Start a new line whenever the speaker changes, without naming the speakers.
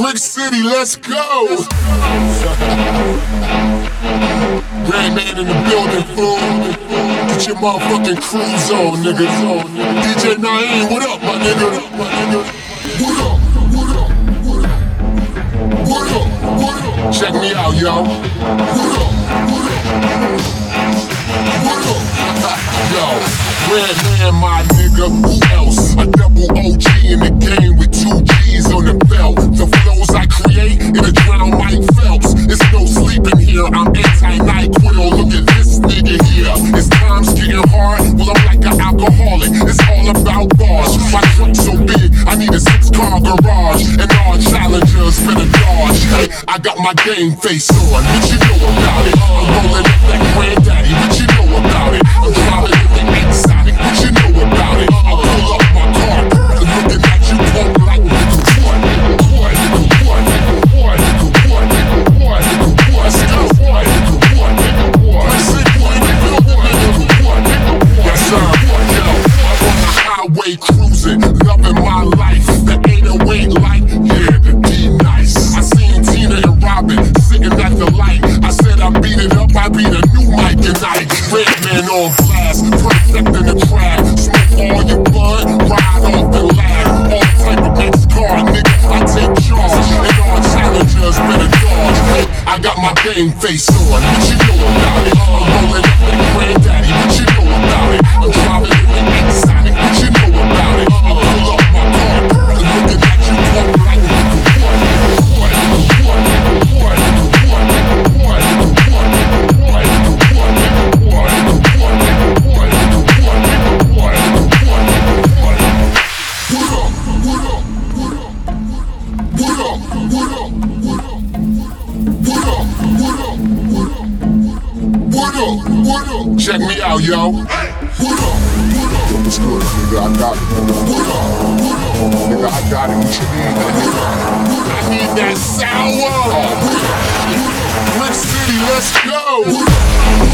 Brick City, let's go. Red man in the building, fool. Get your motherfucking cruise on, nigga. DJ Naeem, what up, my nigga? What up? What up? What up? What up? What up? Check me out, yo. What up? What up? What up? Yo, Red man, my nigga. Who else? A double OG in the game with 2 G's on the belt. The flows I create, it'll drown Mike Phelps. It's no sleeping here, I'm anti-NyQuil. Look at this nigga here. His time's getting hard, well I'm like an alcoholic. It's all about bars. My truck's so big, I need a 6-car garage. And all challengers finna dodge. Hey, I got my game face on, what you know about it? I'm rolling up that granddaddy, what you know about it? I'm driving in the exotic, what you know about it? I'll pull up my car, looking at you, punk like nigga, what? Highway cruising, loving my life. The 808 light, yeah, the D nice. I seen Tina and Robin sitting at the light. I said I beat it up, I beat a new mic tonight. Red man on blast, perfect in the track. Smoke all your blood, ride off and laugh. All type of X-car, nigga, I take charge. And all challengers better dodge. Hey, I got my game face on, what you know about it? I'm rolling up that granddaddy, what you know about it? I'm driving in the exotic, what you know about it? I'll pull up my car, looking at you, punk like nigga, what? Check me out, yo. What up? What's good, nigga? I got it. What up? Nigga, I got it. What you need, nigga? I need that sour. Brick City, let's go.